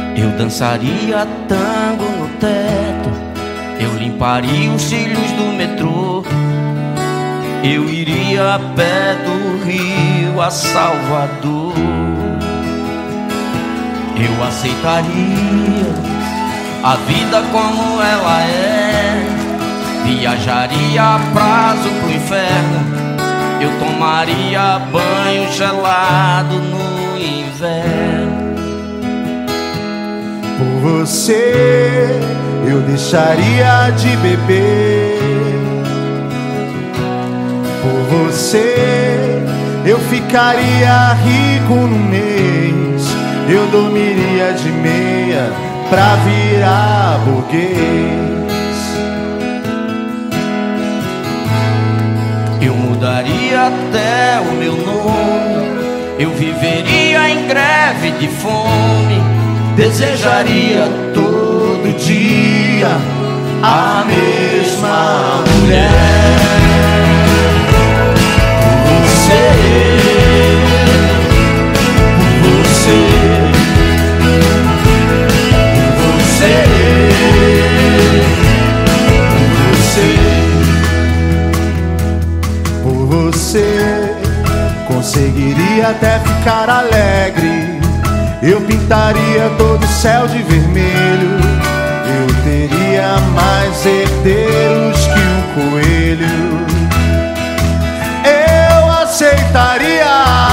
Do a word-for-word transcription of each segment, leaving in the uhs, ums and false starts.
Eu dançaria tango no teto, eu limparia os cílios do metrô, eu iria a pé do Rio a Salvador. Eu aceitaria a vida como ela é, viajaria a prazo pro inferno, eu tomaria banho gelado no inverno. Por você eu deixaria de beber, por você eu ficaria rico no mês, eu dormiria de meia pra virar burguês. Eu mudaria até o meu nome, eu viveria em greve de fome, desejaria todo dia a mesma mulher. Por você, por você, por você, por você, por você, conseguiria até ficar alegre. Eu pintaria todo o céu de vermelho, eu teria mais herdeiros que um coelho. Eu aceitaria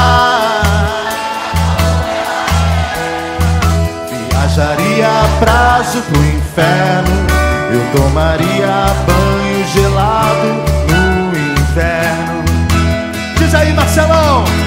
viajaria a prazo pro inferno, eu tomaria banho gelado no inverno. Diz aí, Marcelão!